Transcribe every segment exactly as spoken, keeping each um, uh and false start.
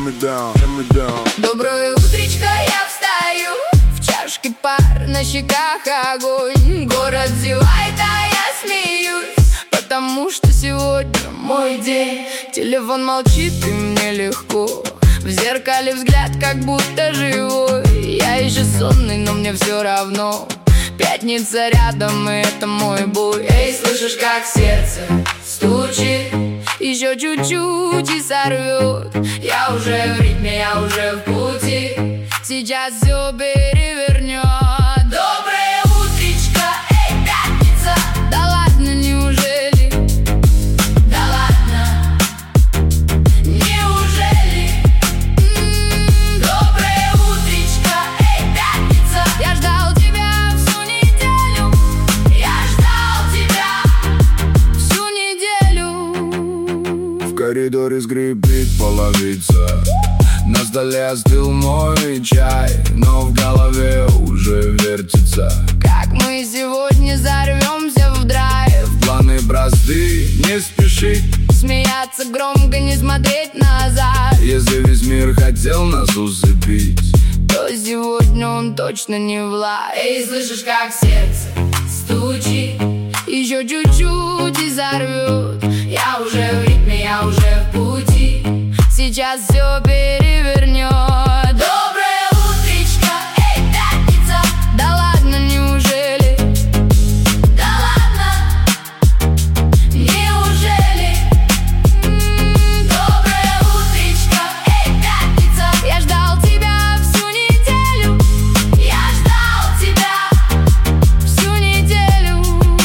me down, let me down. Доброе утречко, я встаю, в чашке пар, на щеках огонь. Город зевает, а я смеюсь, потому что сегодня мой день. Телефон молчит, и мне легко. В зеркале взгляд, как будто живой. Я еще сонный, но мне все равно. Пятница рядом, и это мой бой. Эй, слышишь, как сердце стучит? Еще чуть-чуть и сорвет. Я уже в ритме, я уже в пути. Сейчас все перевернет. Доброе утречко, эй, пятница. Да ладно, неужели? Да ладно, неужели? М-м, доброе утречко, эй, пятница. Я ждал тебя всю неделю. Я ждал тебя всю неделю. В коридоре скрипит половица. На столе остыл мой чай, но в голове уже вертится. Как мы сегодня взорвемся в драйв. Планы просты, не спеши. Смеяться громко, не смотреть назад. Если весь мир хотел нас усыпить, то сегодня он точно не власть. Эй, слышишь, как сердце стучит? Еще чуть-чуть и взорвет. Я уже в ритме, я уже в пути. Сейчас все перевернет. Доброе утречко, эй, пятница. Да ладно, неужели? Да ладно, неужели? М-м, доброе утречко, эй, пятница. Я ждал тебя всю неделю. Я ждал тебя всю неделю.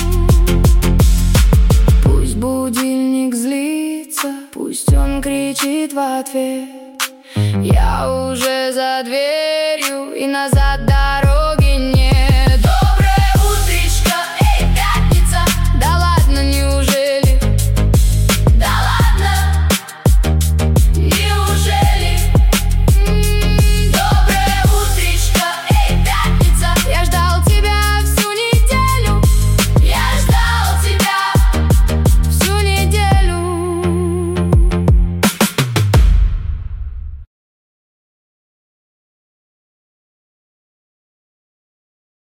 Пусть будильник злится, пусть он кричит в ответ. Я уже за дверью и назад.